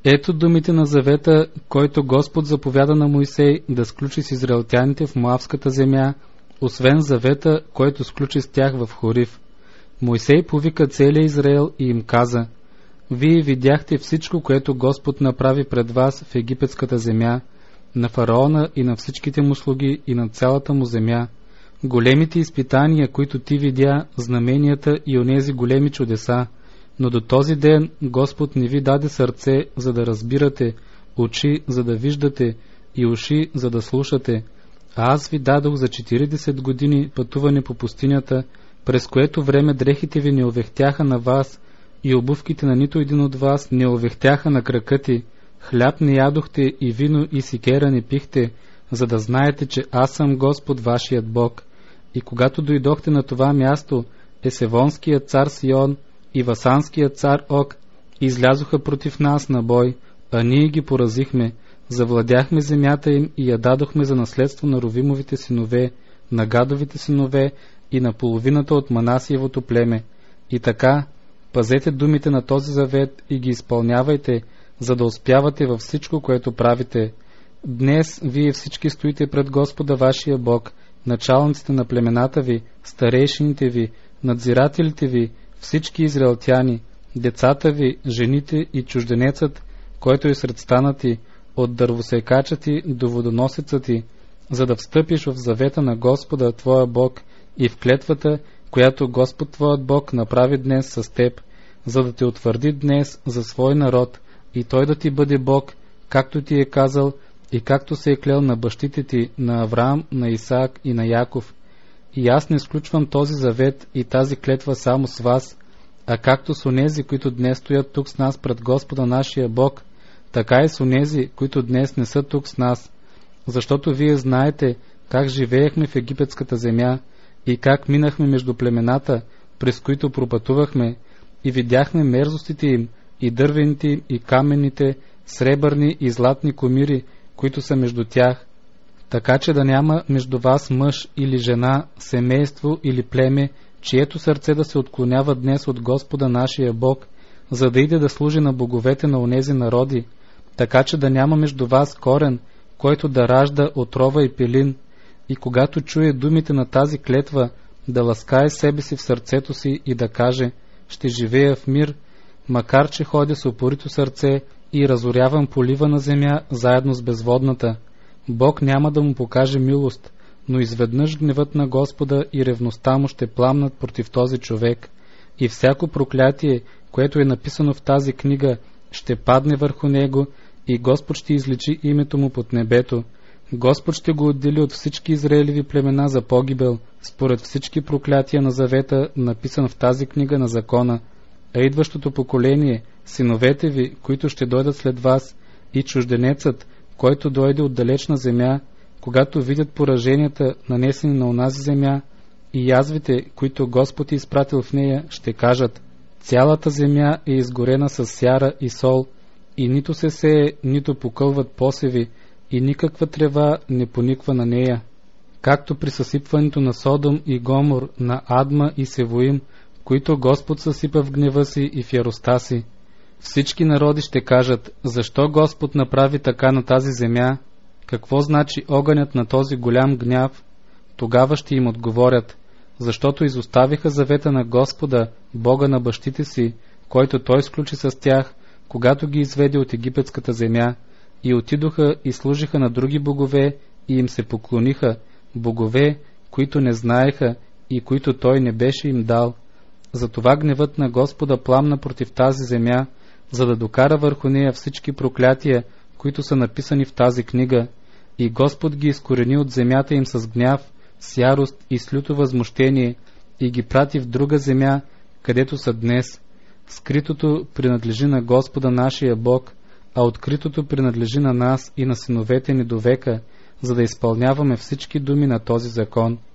Ето думите на завета, който Господ заповяда на Моисей да сключи с израелтяните в Моавската земя, освен завета, който сключи с тях в Хорив. Моисей повика целия Израел и им каза: Вие видяхте всичко, което Господ направи пред вас в египетската земя, на фараона и на всичките му слуги и на цялата му земя. Големите изпитания, които ти видя, знаменията и онези големи чудеса, но до този ден Господ не ви даде сърце, за да разбирате, очи, за да виждате и уши, за да слушате. А аз ви дадох за 40 години пътуване по пустинята, през което време дрехите ви не овехтяха на вас и обувките на нито един от вас не овехтяха на крака ти. Хляб не ядохте и вино и сикера не пихте, за да знаете, че аз съм Господ вашият Бог. И когато дойдохте на това място, Есевонският цар Сион и Васанският цар Ог излязоха против нас на бой, а ние ги поразихме, завладяхме земята им и я дадохме за наследство на Ровимовите синове, на Гадовите синове и на половината от Манасиевото племе. И така, пазете думите на този завет и ги изпълнявайте, за да успявате във всичко, което правите. Днес вие всички стоите пред Господа вашия Бог, началниците на племената ви, старейшините ви, надзирателите ви, всички израелтяни, децата ви, жените и чужденецът, който е сред стана ти, от дървосекача ти до водоносеца ти, за да встъпиш в завета на Господа твоя Бог и в клетвата, която Господ твоят Бог направи днес с теб, за да те утвърди днес за свой народ и той да ти бъде Бог, както ти е казал и както се е клел на бащите ти, на Авраам, на Исаак и на Яков. И аз не сключвам този завет и тази клетва само с вас, а както с онези, които днес стоят тук с нас пред Господа нашия Бог, така и с онези, които днес не са тук с нас. Защото вие знаете как живеехме в египетската земя и как минахме между племената, през които пропътувахме, и видяхме мерзостите им, и дървените им, и каменните, сребърни и златни комири, които са между тях. Така че да няма между вас мъж или жена, семейство или племе, чието сърце да се отклонява днес от Господа нашия Бог, за да иде да служи на боговете на онези народи, така че да няма между вас корен, който да ражда отрова и пилин, и когато чуе думите на тази клетва, да ласкае себе си в сърцето си и да каже: ще живея в мир, макар че ходя с упорито сърце и разорявам поливана земя заедно с безводната. Бог няма да му покаже милост, но изведнъж гневът на Господа и ревността му ще пламнат против този човек, и всяко проклятие, което е написано в тази книга, ще падне върху него, и Господ ще изличи името му под небето. Господ ще го отдели от всички израелеви племена за погибел, според всички проклятия на завета, написан в тази книга на закона. А идващото поколение, синовете ви, които ще дойдат след вас, и чужденецът, който дойде от далечна земя, когато видят пораженията, нанесени на онази земя, и язвите, които Господ е изпратил в нея, ще кажат: цялата земя е изгорена с сяра и сол, и нито се сее, нито покълват посеви, и никаква трева не пониква на нея. Както при съсипването на Содом и Гомор, на Адма и Севоим, които Господ съсипа в гнева си и в яростта си. Всички народи ще кажат: защо Господ направи така на тази земя? Какво значи огънят на този голям гняв? Тогава ще им отговорят: защото изоставиха завета на Господа, Бога на бащите си, който Той сключи с тях, когато ги изведе от египетската земя, и отидоха и служиха на други богове и им се поклониха, богове, които не знаеха и които Той не беше им дал. Затова гневът на Господа пламна против тази земя, за да докара върху нея всички проклятия, които са написани в тази книга, и Господ ги изкорени от земята им с гняв, с ярост и с люто възмущение, и ги прати в друга земя, където са днес. Скритото принадлежи на Господа нашия Бог, а откритото принадлежи на нас и на синовете ни до века, за да изпълняваме всички думи на този закон.